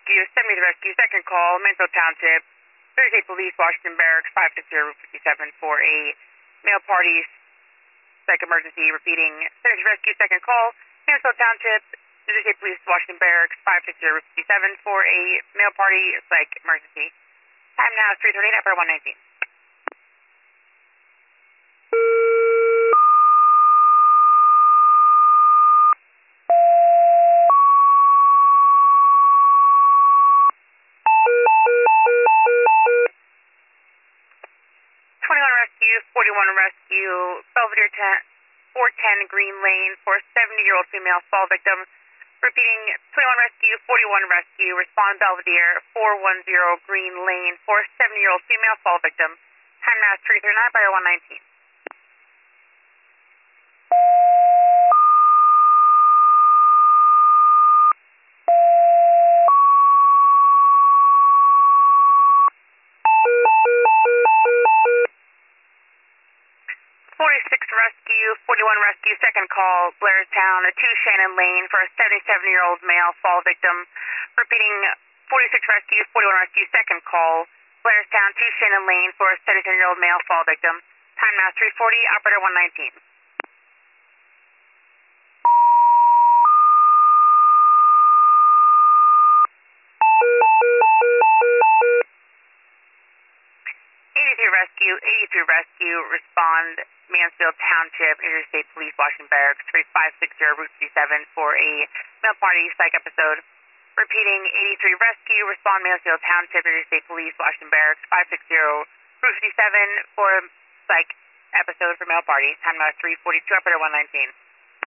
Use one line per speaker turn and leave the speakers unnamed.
Rescue, 70th Rescue, second call, Mansfield Township, Thursday Police, Washington Barracks, 560-57 for a male party, psych emergency, repeating, 30th Rescue, second call, Mansfield Township, Thursday Police, Washington Barracks, 560-57 for a male party, psych emergency. Time now is 3:38 after 119. 41 Rescue, Belvedere 410 Green Lane for a 70-year-old female fall victim. Repeating, 21 Rescue, 41 Rescue, respond Belvedere 410 Green Lane for a 70-year-old female fall victim. Time now is 3:39 by 119. 46 Rescue, 41 Rescue, second call, Blairstown, 2 Shannon Lane for a 77-year-old male fall victim. Repeating, 46 Rescue, 41 Rescue, second call, Blairstown, 2 Shannon Lane for a 77-year-old male fall victim. Time now 3:40, operator 119. 83 Rescue, respond Mansfield Township, Interstate Police, Washington Barracks, 3560 Route 37 for a male party psych episode. Repeating, 83 Rescue, respond Mansfield Township, Interstate Police, Washington Barracks, 560 Route 57 for a psych episode for male party. Time now 3:42, operator 119.